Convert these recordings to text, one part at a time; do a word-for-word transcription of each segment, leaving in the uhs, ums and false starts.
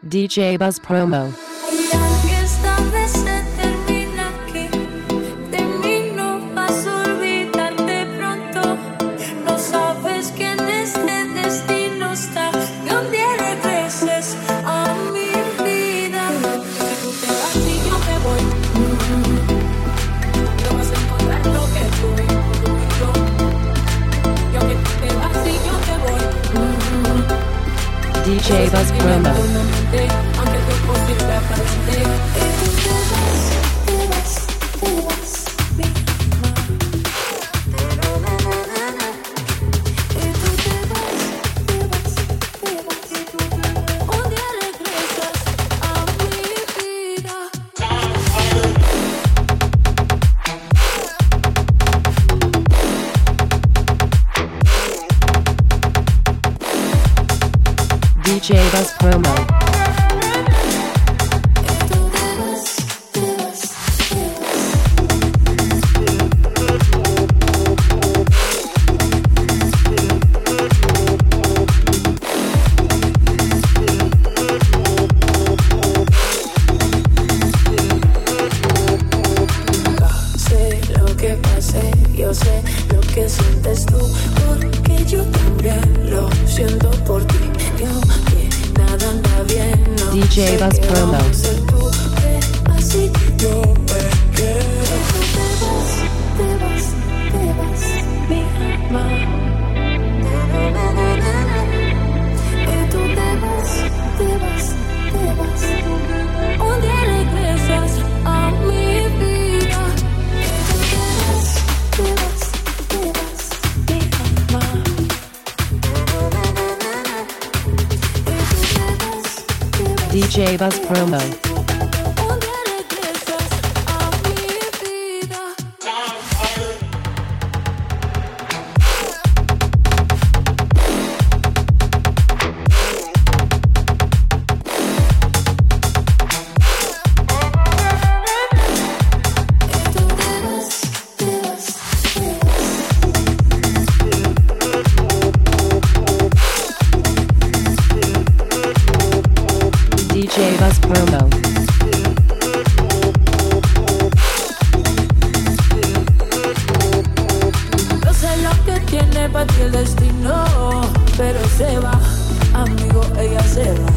D J Buzz Promo. Esta vez se termina aquí, de mí no vas a olvidar de pronto. No sabes que en este destino está, que un día regreses a mi vida. Si tú te vas y yo me voy, no vas a encontrar lo que tuve, yo. Yo que tú te vas y yo me voy. D J Buzz Promo. Aunque tu posible aparente, tú te vas, te vas, te vas, mi mamá. Y tú te vas, te vas, te vas. Un día regresas a mi vida. D J Buzz Promo. Yo sé lo que sientes tú, porque yo también lo siento por ti. Yo que nada anda bien, no D J Buzz Promo. sé tú, que así yo me quedo. Te vas, te vas, te vas, mi alma. Y tú te vas, te vas, te vas. Un día regresas a mi vida. Te vas, te vas, mi alma. D J Buzz Promo. Un día regresas a mi vida. D J Buzz Promo. Yo sé lo que tiene para ti el destino, pero se va, amigo, ella se va.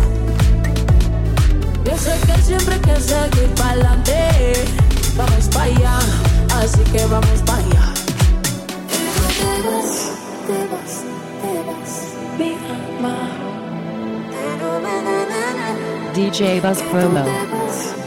Yo sé que siempre hay que seguir para adelante, vamos para allá, así que vamos para allá. Te vas, te vas, te vas, mi alma. D J Buzz Promo. Te vas,